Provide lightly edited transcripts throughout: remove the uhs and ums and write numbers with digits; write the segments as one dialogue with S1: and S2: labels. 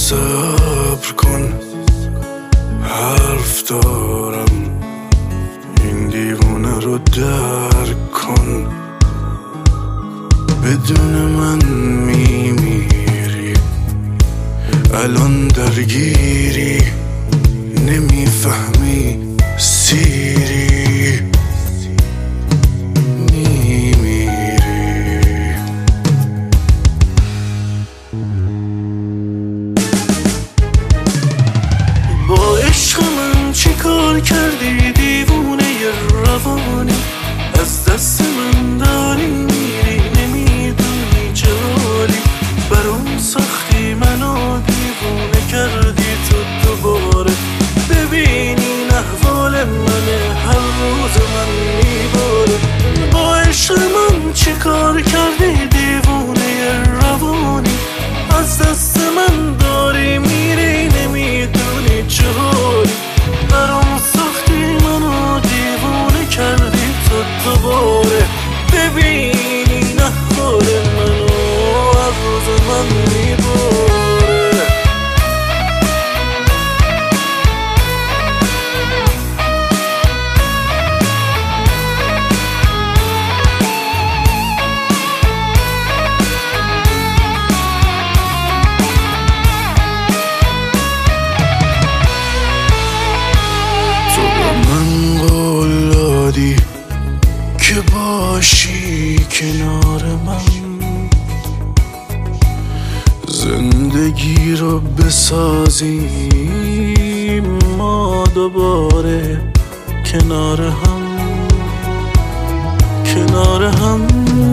S1: صبر کن، حرف دارم، این دیوونه رو درک کن. بدون من میمیری، الان درگیری، نمیفهمی سیری، میمیری. با عشق من چی کار کردی دیوونه روانی؟ از دست من داری میری، نمیدونی جالی. برام سختی منو دیوونه کردی تو دوباره. ببینین احوال منه، هر روز من میباره. با عشق من چی کار کردی دیوونه روانی؟ از دست من داری میری، نمیدونی چالی. برام سختی منو دیوونه کردی تو دوباره. ببینین احوال منو، هر روز من میباره. تو به من قول دادی که باشی کنار من، زندگی رو بسازیم ما دوباره کنار هم، کنار هم.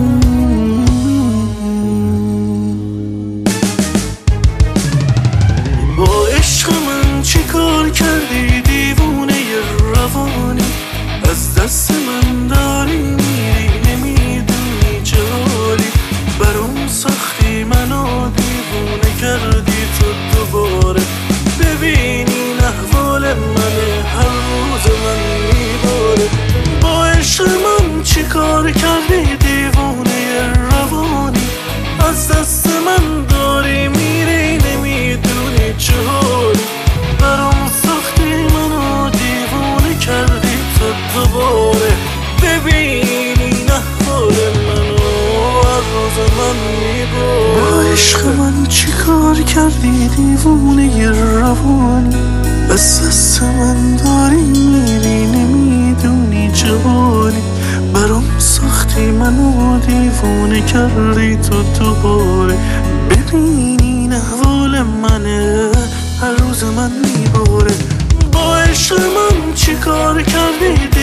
S1: با عشق من چی کار کردی دیوونه روانی؟ از دست من داری میری، نمیدونی جالی. برام سختی منو دیوونه کردی تو دوباره. ببینین احوال منه، هر روز من میباره. با عشق من چی کار کردی دیوونه روانی؟ از دست من داری میری، نمیدونی چالی. برام سختی منو دیوونه کردی تو دوباره. ببینین احوال منو، هر روز من میباره. با عشق من چی کار کردی دیوونه روانی؟ از دست من داری میری، نمیدونی جالی. برام سختی منو دیوونه کردی تو دوباره. ببینین احوال منه، هر روز من میباره. با عشق من چی کار کردی